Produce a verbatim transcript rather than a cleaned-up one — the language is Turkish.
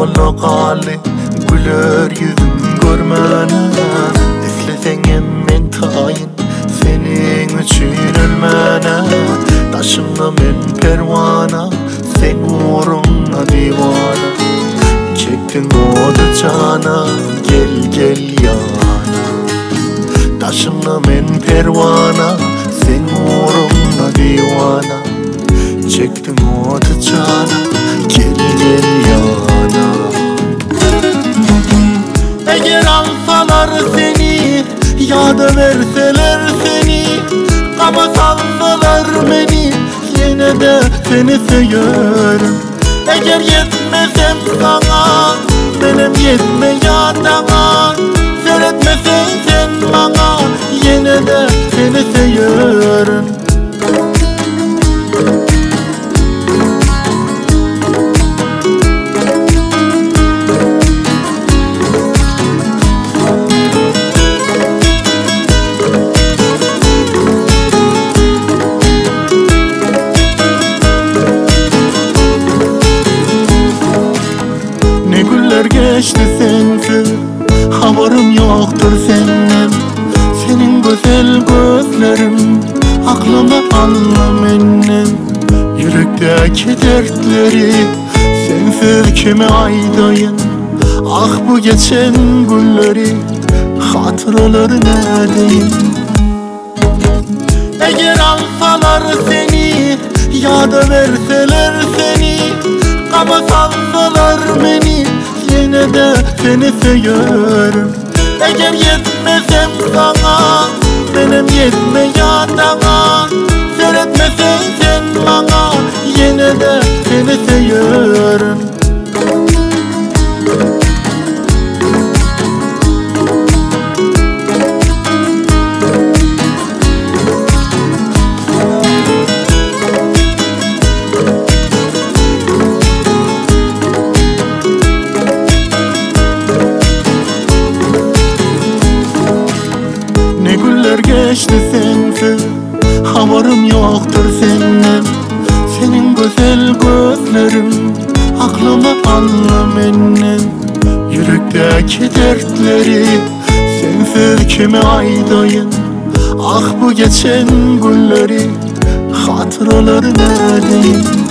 dolu gali, güler yüzüm görmene. Eslesen men tayin, senin üçün ölmene. Taşımda men pervana, sen uğruna divana. Çektin odu cana, gel gel yana. Taşımda men pervana, sen uğruna divana. Çektin odu cana, gel gel yana. Eğer alsalar seni, ya da verseler seni, ama salsalar beni, yine de seni seviyorum. Eğer yetmesem sana, benim yetme yadana. Seyretmesen sen bana, yine de seni seviyorum. Geçti sensiz, haberim yoktur senin. Senin güzel gözlerin aklıma alma benim. Yürekteki dertleri sensiz kime aydayın? Ah bu geçen günleri, hatıraları neredeyim? Eğer alsalar seni, ya da verseler seni, ama salsalar beni, yine de seni seviyorum. Eğer yetmesem sana, benim yetme yadana. Seyretmesen sen bana, yine de seni seviyorum. Geçti sensiz, haberim yoktur senin. Senin güzel gözlerin aklıma alma benim. Yürekteki dertleri sensiz kime aydayın? Ah bu geçen günleri, hatıraları neredeyim?